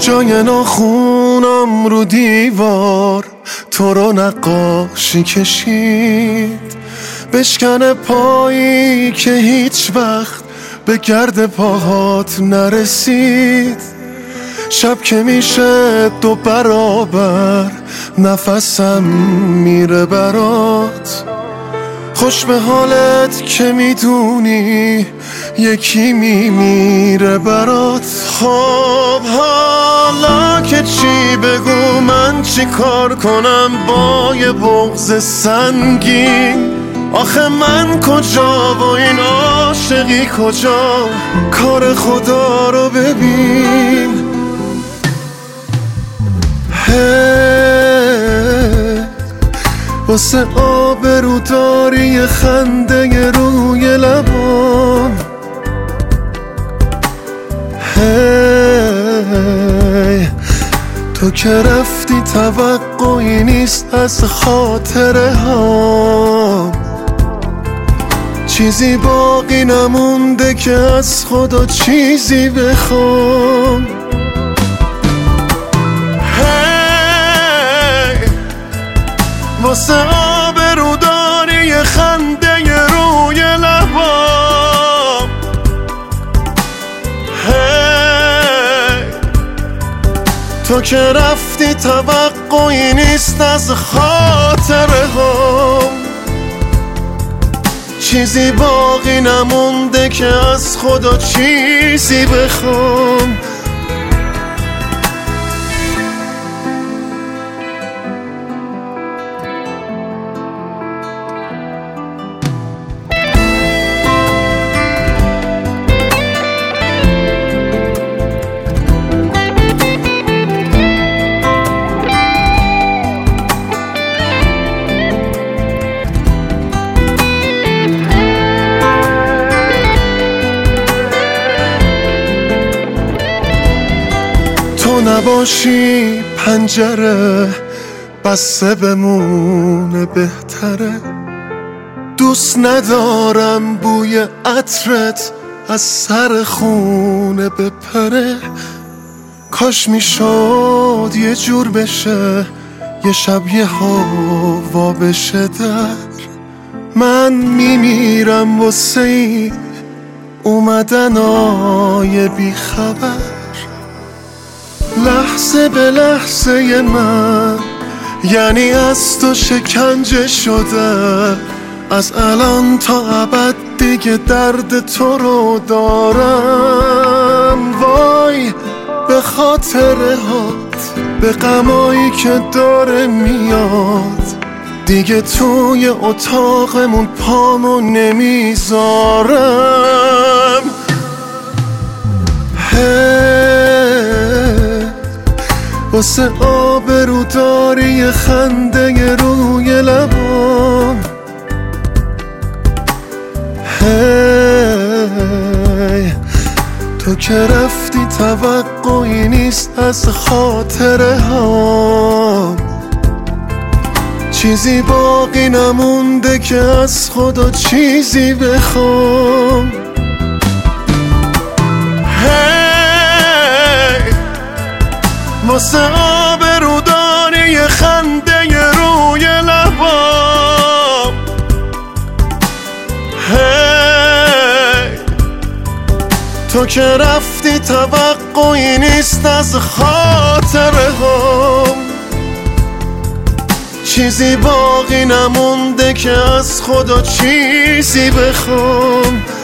جای ناخونم رو دیوار تو رو نقاشی کشید، بشکنه پایی که هیچ وقت به گرد پاهات نرسید. شب که میشه 2 برابر نفسم میره برات، خوش به حالت که میدونی یکی میمیره برات. خب حالا که چی بگو، من چی کار کنم با یه بغض سنگین؟ آخه من کجا و این عاشقی کجا؟ کار خدا رو ببین. واسه آبروداری خنده روی لبام، تو که رفتی توقعی نیست از خاطره ها، چیزی باقی نمونده که از خدا چیزی بخوام. واسه آبروداری خنده روی لبام، تو که رفتی توقعی نیست از خاطره هم، چیزی باقی نمونده که از خدا چیزی بخوام. تو نباشی پنجره بسته بمونه بهتره، دوست ندارم بوی عطرت از سر خونه بپره. کاش میشد یه جور بشه، یه شب یه هوا بشه در، من میمیرم واسه این اومدنای بی خبر. لحظه به لحظه من یعنی از تو شکنجه شده، از الان تا ابد دیگه درد تو رو دارم. وای به خاطره هات، به غمایی که داره میاد، دیگه توی اتاقمون پامو نمیذارم. واسه آبروداری خنده روی لبام، تو که رفتی توقعی نیست از خاطره ها، چیزی باقی نمونده که از خدا چیزی بخوام. واسه آبروداری خنده روی لبام، تو که رفتی توقعی نیست از خاطره هم، چیزی باقی نمونده که از خدا چیزی بخوام.